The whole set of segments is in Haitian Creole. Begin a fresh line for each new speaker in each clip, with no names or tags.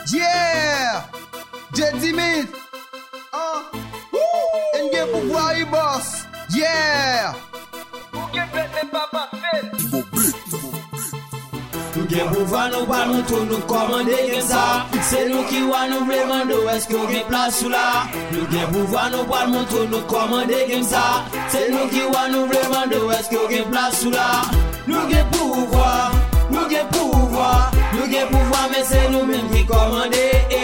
Yeah! Jedimit! Enge pouvoir y boss! Yeah!
Nou gen pouvoir nou pal moun tou nou komande gen sa. Se nou ki wan nou vreman do eske ou gen plas sou la. Nou gen pouvoir nou pal moun tou nou komande gen sa. Se nou ki wan nou vreman do eske ou gen plas sou la. Nou gen pouvoir, nou gen pouvoir, nou gen pouvoir men se nou men ki komande.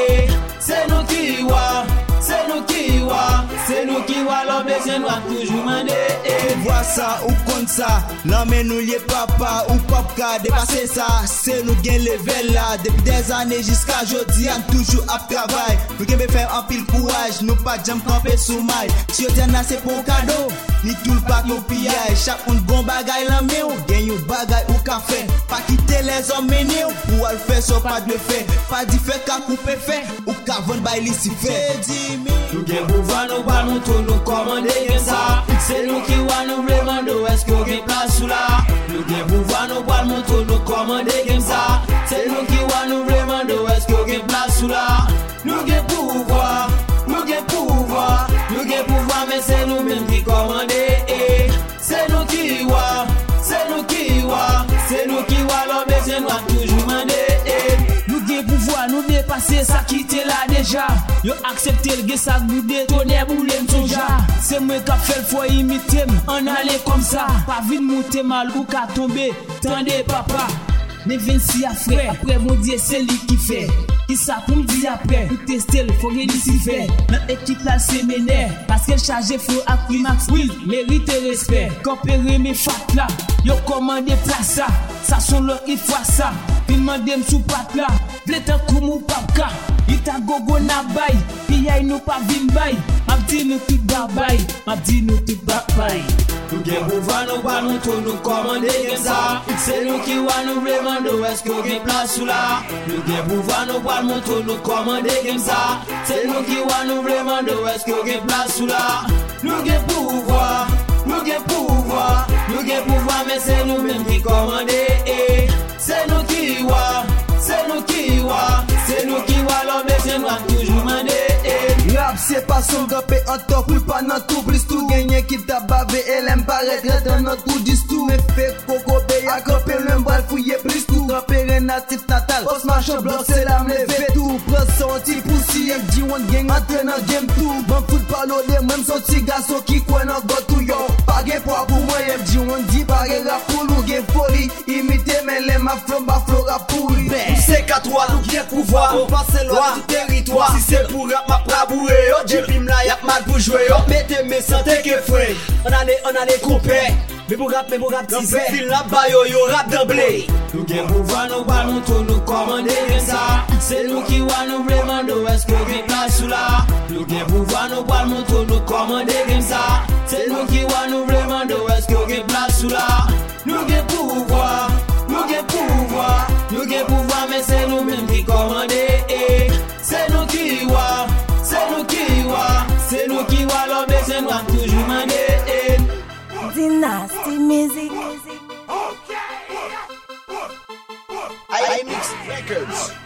Se nou ki wan, se nou ki wan, se nou ki wan l'on bezen wak toujou mande.
Vois ça ou comme ça, non mais nous lié papa ou papa dépasser ça. C'est nous gain level là, depuis des années jusqu'à aujourd'hui, on toujours à travail. Nous gain faire un pile courage, nous pas jam camper sous maille. Si on a c'est pour cadeau, ni tout le bac au pillage. Chaque un bon bagay la main, ou gagne un bagay ou café. Pas quitter les hommes menés, ou al faire so pas de fait. Pas di fait qu'à couper fait, ou qu'à vendre by l'ici fait.
Nou gen pouvoir nou pal moun tou nou komande gen sa. Se nou ki wan nou vreman do eske ou gen plas sou la. Nou gen pouvoir nou pal moun tou nou komande gen sa. Se nou ki wan nou vreman do eske ou gen plas sou la. Nou gen pouvoir, nou gen pouvoir, nou gen pouvoir men se nou men ki komande. Se nou ki wan, se nou ki wan, se nou ki wan l'on bezen wak toujou mande.
Nou gen pouvoir nou dépasser ça qui était là déjà. Yo accepter le ça nous détonner boule m'sonja. C'est moi qui fait le faut imiter on aller comme ça. Pas vite monter mal ou ka tomber. Tendez papa. Ne viens si après. Après mon Dieu c'est lui qui fait. Qui ça pour me dire après. Pour tester le faut rien d'ici fait. Notre équipe là c'est ménère. Parce qu'elle charge faut accru max will. Mérite respect. Compérer mes fat là. Yo commandé place ça. Ça son l'autre il fois ça. Puis mandem sous patte là. Vletan koumou papka. Ita gogo na bay. Pi yay nou pa vin bay. Map di nou tout babay. Map di nou tout babay.
Nou gen pouvoir nou pal moun tou nou komande gen sa. Se nou ki wan nou vreman do eske ou gen plas sou la. Nou gen pouvoir nou pal moun tou nou komande gen sa. Se nou ki wan nou vreman do eske ou gen plas sou la. Nou gen pouvoir, nou gen pouvoir, nou gen pouvoir men se nou men ki komande. Se nou ki wan, se nou ki wan, se nou ki wan l'on bezen wak toujou mande.
Rap c'est pas son gapé en top ou pas dans tout blis tout gagné qui t'a bavé elle aime paraître dans notre tout dis tout mais fait coco bé à camper le bal fouiller plus tout camper natif natal os marchand blanc c'est la levé tout prend son petit poussi MD1 gang entre dans game tout bon foot parler de même son petit garçon qui coin dans go tout yo pas gain pour moi MD1 dit pas rap pour nous gain folie imiter mais les ma flambe flora pourri
C'est qu'à toi nous gain pouvoir, on passe loin du territoire. Si c'est pour rap ma praboué, yo Jepim là y'a mal pour jouer yo. Mettez mes santé que frais, on allait couper. Mais pour rap tissé, fil la bas yo rap d'emblée.
Nou gen pouvoir nou pal moun tou nou komande gen sa. Se nou ki wan nou vreman do eske ou gen plas sou la. Nou gen pouvoir nou pal moun tou nou komande gen sa. Se nou ki wan nou vreman do eske ou gen plas sou la. Nou gen pouvoir, nou gen pouvoir, nou gen pouvoir men se nou men ki komande. Se nou ki wan, se nou ki wan, se nou ki wan l'on bezen wak toujou mande.
Dynasty Music.
I Mix Records.